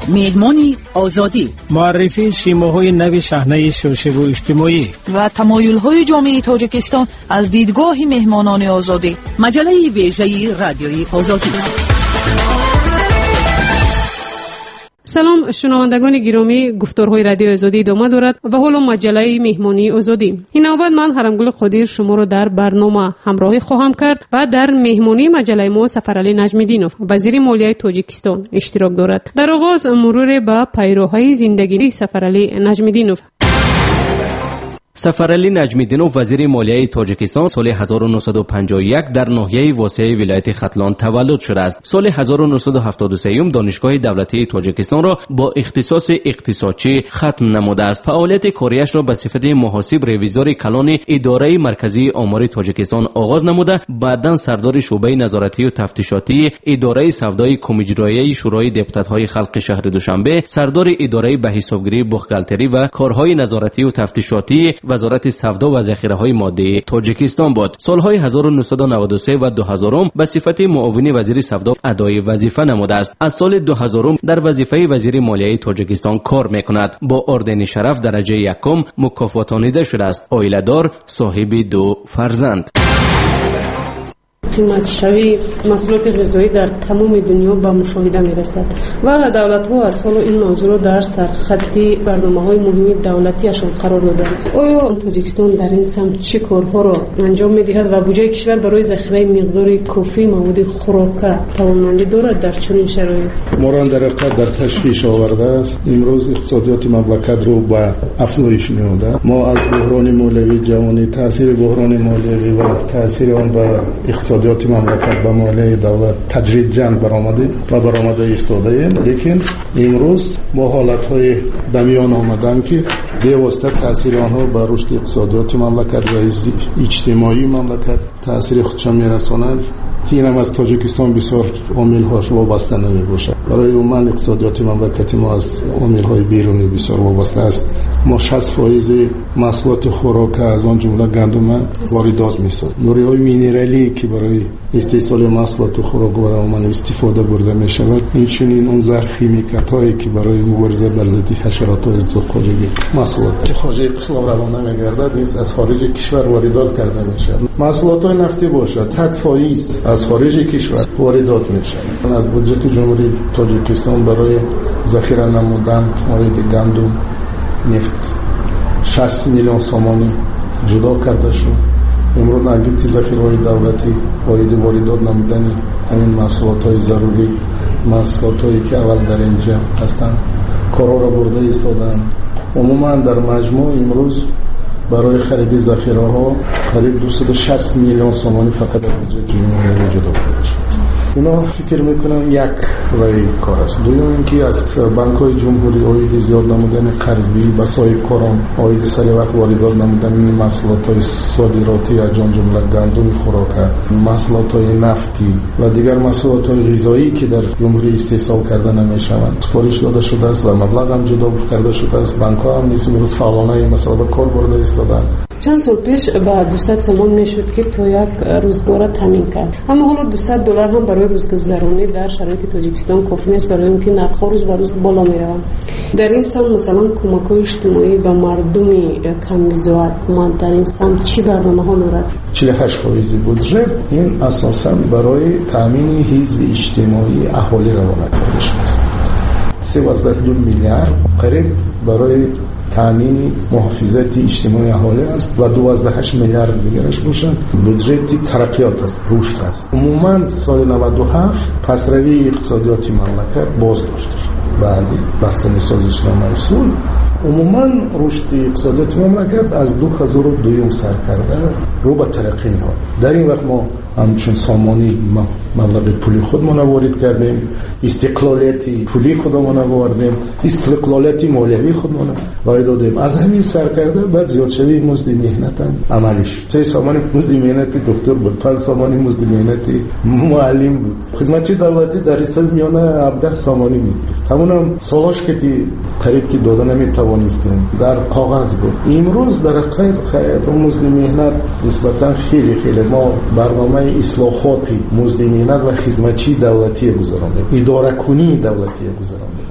میهمانی آزادی، معرفی شیمه‌های نو صحنه سیاسی و اجتماعی و تمایل‌های جامعه تاجیکستان از دیدگاه مهمانان آزادی. مجله ویژه رادیوی آزادی. سلام شنوندگان گرامی، گفتارهای رادیو آزادی ادامه دارد و حالا مجله مهمانی آزادی. این نوبت من حرمگل قادر شما را در برنامه همراهی خواهم کرد و در مهمانی مجله ما سفرعلی نجمیدینوف، وزیر مالیه تاجیکستان اشتراک دارد. در آغاز مرور به پیروهای زندگی سفرعلی نجمیدینوف. سفرعلی نجمیدینوف وزیر مالیه تاجیکستان سال 1951 در ناحیه واسعه ولایت ختلان تولد شده است. سال 1973 دانشگاه دولتی تاجیکستان را با اختصاص اقتصادچی ختم نموده است. فعالیت کاریش را به صفت محاسب ریویزور کلان اداره مرکزی آمار تاجیکستان آغاز نموده، بعداً سردار شعبه نظارتی و تفتیشاتی اداره سودای کمیجرایی شورای دپوتات‌های خلق شهر دوشنبه، سردار اداره به حسابگیری بوخگالتری و کارهای نظارتی و تفتیشاتی وزارت سودا و ذخیره‌های ماده تاجیکستان بود. سالهای 1993 و 2000 به صفت معاون وزیر سودا ادای وظیفه نموده است. از سال 2000 در وظیفه وزیر مالیه تاجیکستان کار میکند. با اردن شرف درجه یکم مکافاتانیده شده است. عائله دار، صاحب 2 فرزند. قیمت شوی محصولات غذایی در تمام دنیا به مشاهده میرسد و دولت‌ها از حال این موضوع را در سرخط برنامه‌های مهم دولتیشان قرار دادند. آیا تاجیکستان در این سمت چه کارها را انجام می‌دهد و بودجه کشور برای ذخیره مقدار کافی مواد خوراک توانمندی دارد در چنین شرایط؟ موران در حقیقت در تشخیص آورده است. امروز اقتصادیات مملکت رو به افزایش می‌آورد. ما از بحران مالیوی جهانی، تاثیر بحران مالیوی و تاثیر آن به اقتصادیات مملکت به مالیه دولت تدریجاً برآمده ایستاده، لیکن امروز با حالت‌های دمیان آمدن که بی‌واسطه تاثیر آنها به رشد اقتصادیات مملکت و اجتماعی مملکت تاثیر خودشان می‌رسانند. این هم از تاجیکستان بسیار عامل‌هاش وابسته نمی‌باشد. برای عموما اقتصادیات مملکت ما از عامل‌های بیرونی بسیار وابسته است. ما 60% محصولات خوراک از آن جمله گندم واردات می‌سازیم. نوری‌های مینرالی که برای استحصال محصولات خوراک برای عموما استفاده برده می‌شود، اینچنین اون زهرخیمیکات‌هایی که برای مبارزه بر ضد حشرات‌های زهرخوارگی محصولات خارج اسلام روانه می‌گردد، نیز از خارج کشور واردات کرده می‌شود. محصولات نفتی باشد 100% از خارج کشور واردات می‌شود. از بودجه جمهوری تاجیکستان برای ذخیره نمودن مواد گندم نفت 60 میلیون سومانی جدا کرده شد. امروز نگیت ذخیره‌های دولتی باید واردات نمودن همین محصولات‌های ضروری، محصولات‌هایی که اول در اینجا هستند کارا را برده ایستادند. عموما در مجموع امروز برای خرید ذخیره‌ها قریب 260 میلیون سومانی فقط در بودجه جمهوری جدا کرده شد. اینا فکر میکنم یک رای کار است. دوم اینکه از بانک‌های جمهوری عاید زیاد نمودن قرضدهی به صاحبکاران، عاید سریع وقت واردات نمودن محصولات‌های صادراتی از جمله گندم خوراک، محصولات‌های نفتی و دیگر محصولات‌های غذایی که در جمهوری استحصال کرده نمی‌شوند سفارش داده شده است و مبلغ هم جدا کرده شده است. بانک‌ها هم امروز فعالانه مثلا به کار برده ایستادند. چند سال پیش با 200 سوم میشد که تو یک روزگار تامین کرد، اما حالا $200 هم برای روزگذرانی در شرایط تاجیکستان کافی نیست، برای اینکه نرخ‌ها روز به روز بالا میروند. در این سمت مثلا کمک‌های اجتماعی به مردم کم‌بزاعتمند در این سمت چی برنامه‌ها دارد؟ 48% بودجه این اساساً برای تامین حزب اجتماعی اهالی روانه کرده شده است. 13 میلیارد قریب برای تامین محافظت اجتماعی اهالی است و 12 میلیارد دیگرش باشد بودجه ترقیات است، رشد است. عموما سال 97 پسروی اقتصادیات مملکت باز داشته شد. بعد بستنی سازشنامه اصول عموما رشد اقتصادیات مملکت از 2002 سر کرده رو به ترقی می‌آورد. در این وقت ما همچون سامانی مبلغ پولی خودمون وارد کردیم، استقلالیت پولی خودمون آوردیم، استقلالیت مالیوی خودمون وارد دادیم. از همین سر کرده بعد زیادشوی مزد مهنت هم عملیش 3 سامانی مزد مهنت دکتر بود، 5 سامانی مزد مهنت معلم بود. خدمتچی دولتی در حساب میانه 17 سامانی میگرفت. همونم سالاش که قریب که داده نمیتوانستیم در کاغذ بود. امروز در حقیقت مزد مهنت نسبتا خیلی ما برنامه اصلاحاتی مزد مهنت و خدمتچی دولتی گذراندیم، اداره کنی دولتی گذراندیم.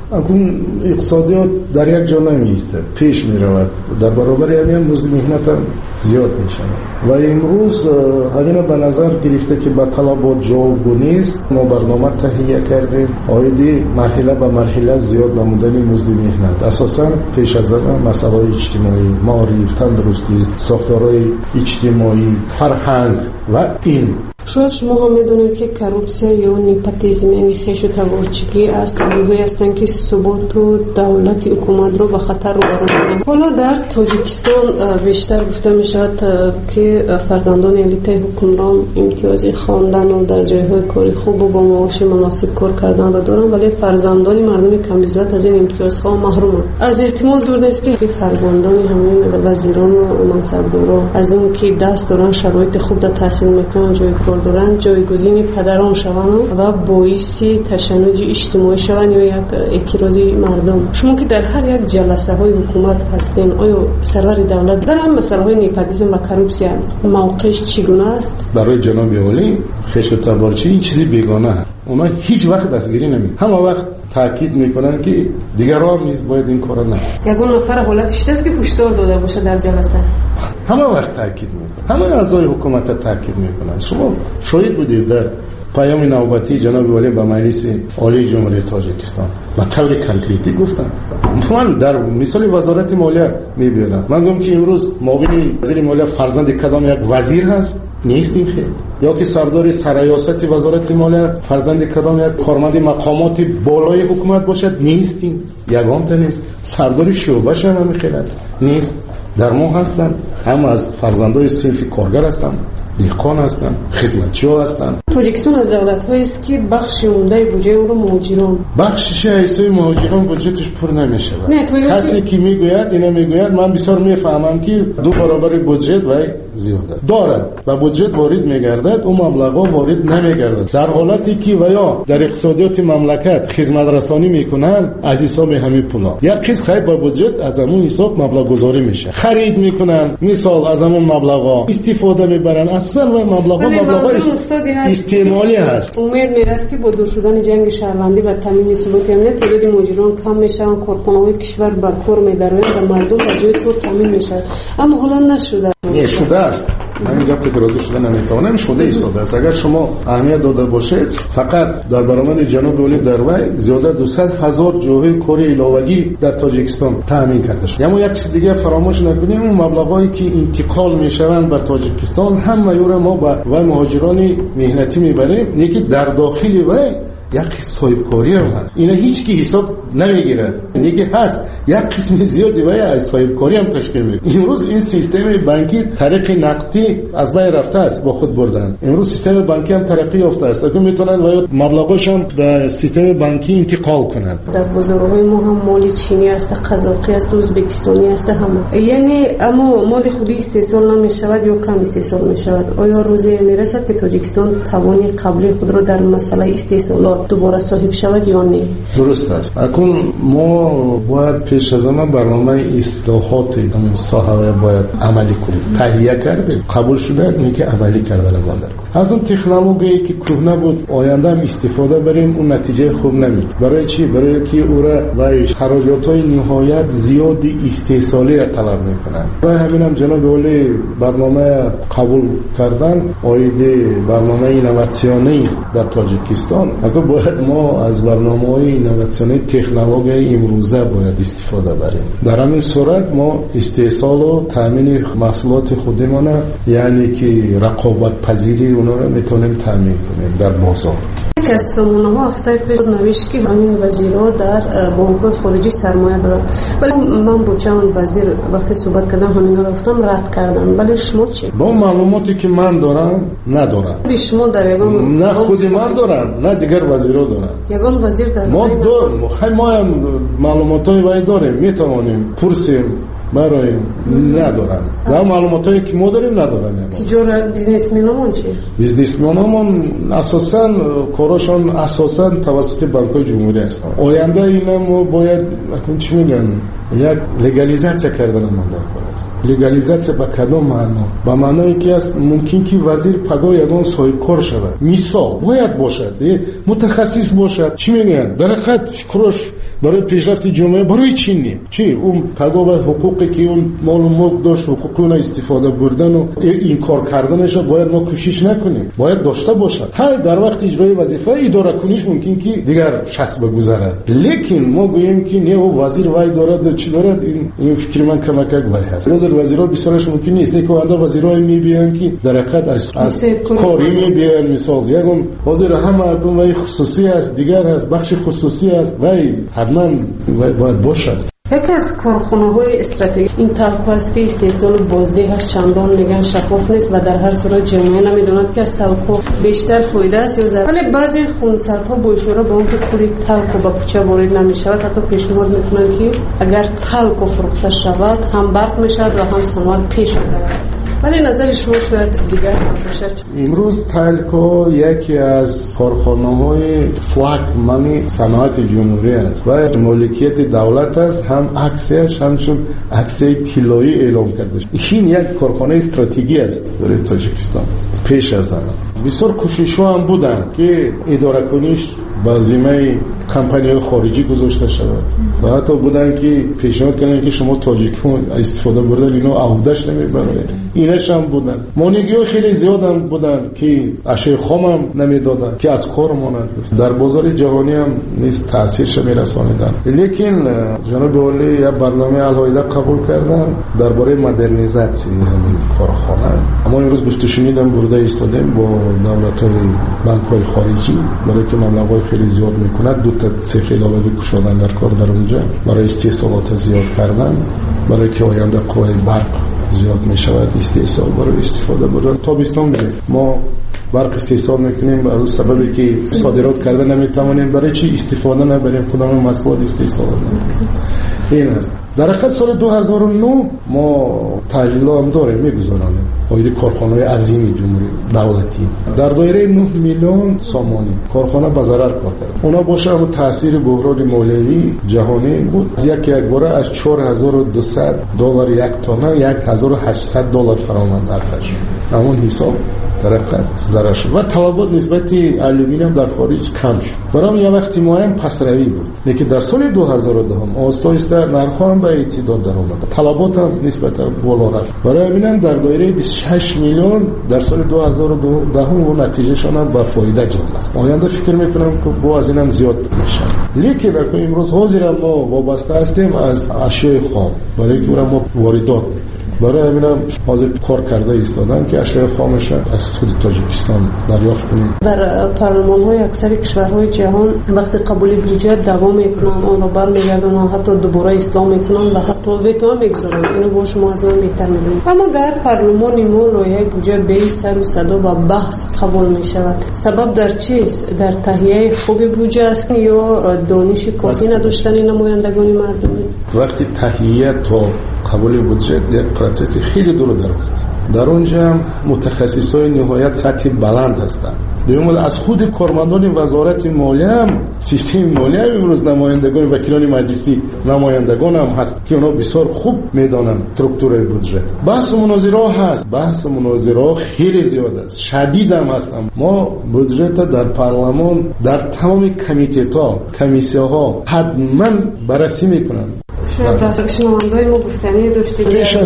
اون اقتصادیات در یک جا نمیسته، پیش میرود، در برابر همین مزد مهنت هم زیاد میشه و امروز همین به نظر گرفته که با طلبات جواب نیست. ما برنامه تهیه کردیم آیدی مرحله به مرحله زیاد نمودن مزد مهنت، اساسا پیش از آن مسائل اجتماعی، معارف، تندرستی، ساختارهای اجتماعی، فرهنگ و این. شاید شما هم میدونید که کروپسیا یا نیپاتیزم یعنی خیش و تبارچگی است، علیه‌ای هستند که ثبات و دولت حکومت رو به خطر رو برمی‌دارند. حالا در تاجیکستان بیشتر گفته میشود که فرزندان الیت حکمران امتیازی خواندن و در جایهای کاری خوب و با معاش مناسب کار کردن را دارند، ولی فرزندان مردم کمیزات از این امتیازها محرومند. از احتمال دور نیست که فرزندان همین وزیران و منصبداران از اون که دست دارن شرایط خوب در تحصیل میکنن جای کار دارن جایگزین پدران شوند و باعث تشنج اجتماعی شوند یا یک اعتراضی مردم. شما که در هر یک جلسه های حکومت هستین، آیا سرور دولت در هم مسئله های نیپاتیزم و کروپسیا موقعش چگونه است؟ برای جناب عالی خش و تبارچی این چیزی بیگانه است. اونا هیچ وقت دستگیری نمیکنن، همه وقت تاکید میکنن که دیگران نیز باید این کارا نکنن. یگان نفر حالتش است که پشتار داده باشه در جلسه. همه وقت تاکید میکنن، همه اعضای حکومت تاکید میکنن. شما شاهد بودید در پیام نوبتی جناب عالی به مجلس عالی جمهوری تاجیکستان با طور کنکریتی گفتن. من در مثال وزارت مالیه میبینم، من گفتم که امروز معاون وزیر مالیه فرزند کدام یک وزیر هست؟ نیست این خیلی. یا که سردار سرایاست وزارت مالیه فرزند کدام یک کارمند مقامات بالای حکومت باشد؟ نیست. این یگان تا نیست. سردار شعبه هم میخیلد نیست. در ما هستن هم از فرزندای صنف کارگر هستن، دیقان هستن، خدمتچی هستن. تاجیکستان از دولت‌هایی است که بخش عمده بودجه او رو مهاجران بخشش ایسای مهاجران بودجهش پر نمیشه. کسی که میگوید اینا میگوید من بسیار میفهمم که دو برابر بودجه و زیاده دارد و بودجه وارد میگردد، اون مبلغا وارد نمیگردد، در حالتی که ویا در اقتصادیات مملکت خدمت رسانی میکنن از حساب همین پولا یک قسط خرید با بودجه از همون حساب مبلغ گذاری میشه، خرید میکنن مثال از همون مبلغا استفاده میبرن، اصلا و مبلغا استعمالی هست. امید میرفت که با دور شدن جنگ شهروندی و تامین ثبات امنیت تعداد مهاجران کم میشه، کارخانه‌های کشور به کار میدارند و مردم به جای کار تامین میشه، اما حالا نشده. شده است. من میگم که درازه شده نمیتونم، شده ایستاده است. اگر شما اهمیت داده باشید فقط در برآمد جناب عالی در وی زیاده 200,000 جاهای کاری علاوه‌ای در تاجیکستان تامین کرده شد. اما یک چیز دیگه فراموش نکنیم، اون مبلغایی که انتقال میشوند به تاجیکستان هم یورا ما با مهاجران مهنتی میبریم، یکی در داخل وی یک صاحبکاری هم هست، اینا هیچ کی حساب نمیگیره، یکی هست یک قسم زیادی وای از صاحبکاری هم تشکیل میده. امروز این سیستم بانکی طریق نقدی از بین رفته است، با خود بردن. امروز سیستم بانکی هم ترقی یافته است، اگه میتونن وای مبلغاش هم به سیستم بانکی انتقال کنن. در بازارهای ما هم مال چینی است، قزاقی است، ازبکستانی است، همه یعنی اما مال خودی استحصال نمیشود یا کم استحصال میشود. آیا روزی میرسد که تاجیکستان توانی قبلی خود را در مسئله استحصالات دوباره صاحب شود یا نه؟ درست است. اکنون ما باید پیش از همه برنامه اصلاحات این ساحه باید عملی کنیم. تهیه کردیم، قبول شده، اینکه عملی کردن ماندار. از اون تکنولوژی که کهنه بود آینده هم استفاده بریم، اون نتیجه خوب نمید. برای چی؟ برای که او را و خراجات‌های نهایت زیادی استحصالی را طلب میکنن. برای همین هم جناب عالی برنامه قبول کردن آیده برنامه اینواسیونی در تاجیکستان. اگر باید ما از برنامه‌های اینواسیونی تکنولوژی امروزه باید استفاده بریم. در همین صورت ما استحصال و تامین محصولات خودمان، یعنی که رقابت پذیری اونا رو میتونیم تامین کنیم در بازار. یک از سامانه‌ها هفته پیش نوشت که همین وزیرها در بانک‌های خارجی سرمایه دارن، ولی من با چند وزیر وقتی صحبت کردم همینا رو گفتم رد کردن. ولی شما چی؟ با معلوماتی که من دارم ندارم. شما در یگان نه خودی من دارم، نه دیگر وزیرها دارن. یگان وزیر در ما ما هم معلوماتای وای داریم، میتوانیم پرسیم برای ندارن. در معلوماتایی که ما داریم ندارن. تجارت بیزنسمنامون چی؟ بیزنسمنامون اساساً کارشون اساساً توسط بانک‌های جمهوری هستن. آینده اینا ما باید اون چی میگن یک لگالیزاسیون کردن مونده است. لگالیزاسیون با کدام معنا؟ با معنایی که است ممکن که وزیر پگاه یگان صاحب کار شود. مثال باید باشد، متخصص باشد. چی میگن؟ در حقیقت کارش برای پیشرفت جامعه برای چی نیم؟ چی اون پگاه حقوقی که اون مال و ملک داشت حقوق اون استفاده بردن و این کار کردنش باید ما کوشش نکنیم، باید داشته باشد. های در وقت اجرای وظیفه اداره کنیش ممکن که دیگر شخص بگذرد، لیکن ما گوییم که نه وزیر وای دارد چی دارد، این فکر من کمک وای هست. نظر وزیرا بسیارش ممکن نیست که آنها وزیرای میبیان که در حقیقت از کاری میبیان، مثال یکم وزیر هم مردم وای خصوصی است، دیگر از بخش خصوصی است، وای حتما باید باشد. یکی از کارخانه‌های استراتژیک این تلکو است که استحصال بازدهش چندان میگن شفاف نیست و در هر صورت جامعه نمیدوند که از تلکو بیشتر فایده است یا ضرر. ولی بعضی خونسردها با اشاره به اون که پول تلکو به کوچه وارد نمیشود حتی پیشنهاد میکنند که اگر تلکو فروخته شود هم برق میشود و هم صنعت پیش میرود. ولی نظر شما شاید دیگر باشد. امروز تلکو یکی از کارخانه‌های فلاگمانی صنعت جمهوری است و مالکیت دولت است. هم عکسش همچون عکسه طلایی اعلام کرده شد. این یک کارخانه استراتژیکی است برای تاجیکستان. پیش از آن بسیار کوشش‌ها هم بودن که اداره کنیش با ذمه کمپانی‌های خارجی گذاشته شود و حتی بودن که پیشنهاد کردن که شما تاجیک‌ها استفاده بردن اینو عهده‌اش نمیبرید. اینش هم بودن. مانیگی‌ها خیلی زیاد هم بودن که اشیاء خام هم نمیدادن که از کار مانند در بازار جهانی هم نیست تاثیرش میرسانیدن. لیکن جناب والی یک برنامه علیحده قبول کردن درباره مدرنیزاسیون همین کارخانه. اما امروز گفتشونیدم برده ایستادیم با دولت‌های بانک‌های خارجی برای که مبلغ‌های خیلی زیاد میکنند. دو تا سه علاوه کشادن در کار در اونجا برای استحصالات زیاد کردن، برای که آینده قوه برق زیاد میشود استحصال برای استفاده بردن. تابستان ما برق استحصال میکنیم برای سببی که صادرات کرده نمیتوانیم، برای چی استفاده نبریم خودمون مسئول استحصال نکنیم. این است. در حقیقت سال 2009 ما تحلیل هم داریم میگذارانیم باید کارخانه‌های عظیم جمهوری دولتی در دایره 9 میلیون سامانی کارخانه به ضرر کار کرد. اونا باشه اما تاثیر بحران مالیوی جهانی بود. یک باره از $4200 یک تانه $1800 فرامند ارتش. همون حساب در حقیقت ضرر شد و طلبات نسبت آلومینیوم در خارج کم شد. برام یه وقتی معین پسروی بود. لیکن در سال 2010 آهسته نرخ هم به اعتدال در آمد. طلبات هم نسبتا بالا رفت. برای همین در دایره 26 میلیون در سال 2010 و نتیجهشان هم با فایده جمع است. آینده فکر میکنم که با از اینم زیاد میشه. لیکن امروز حاضر ما وابسته هستیم از اشیاء خام برای که ما واردات برای همینم حاضر کار کرده ایستادن که اشیاء خامش از خود تاجیکستان دریافت کنیم. در پارلمان‌های اکثر کشورهای جهان وقتی قبول بودجه دوام میکنن اون رو برمیگردونن، حتی دوباره اصلاح میکنن و حتی ویتو میگذارن. اینو با شما از من بهتر میدونید. اما در پارلمان ما لایحه بودجه به سر و صدا و بحث قبول میشود. سبب در چیست؟ در تهیه خوب بودجه است یا دانش کافی نداشتن نمایندگان مردمی؟ وقتی تهیه تا قبول بودجه یک پروسس خیلی دور و دراز است. در اونجا متخصصای نهایت سطح بلند هستند. دوم از خود کارمندان وزارت مالیه هم سیستم مالیه امروز نمایندگان وکیلان مجلسی نمایندگان هم هست که اونا بسیار خوب میدانند سترکتور بودجه. بحث مناظره هست، بحث مناظره خیلی زیاد است، شدید هم هست. ما بودجه در پارلمان در تمام کمیته‌ها کمیسی‌ها حتما بررسی میکنند. شاید در شنونده‌های ما گفتنی داشته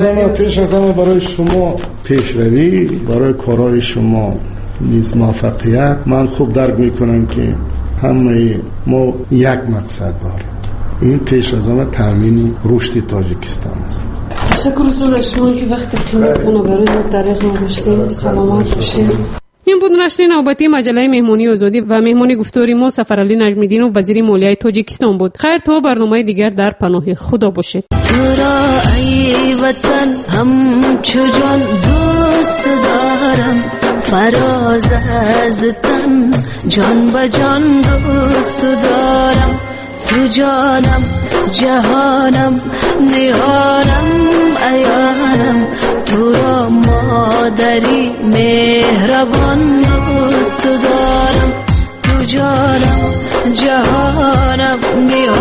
پیش از همه برای شما پیشروی، برای کارهای شما نیز موفقیت. من خوب درک میکنم که همه ما یک مقصد داریم، این پیش از همه تامین رشد تاجیکستان است. تشکر از شما که وقت قیمتتون رو برای ما دریغ گذاشتید. سلامت باشید. این بود نشر نوبتی مجله مهمانی آزادی و مهمانی گفتاری ما سفرعلی نجمیدین و وزیر مالیه تاجیکستان بود. خیر تا برنامه دیگر در پناه خدا باشید. تو را ای وطن همچو جان دوست دارم، فراز از تن جان به جان دوست دارم. تو جانم جهانم نهانم ایانم، تو را مادری مهربان دوست دارم. تو جانم جهانم نهانم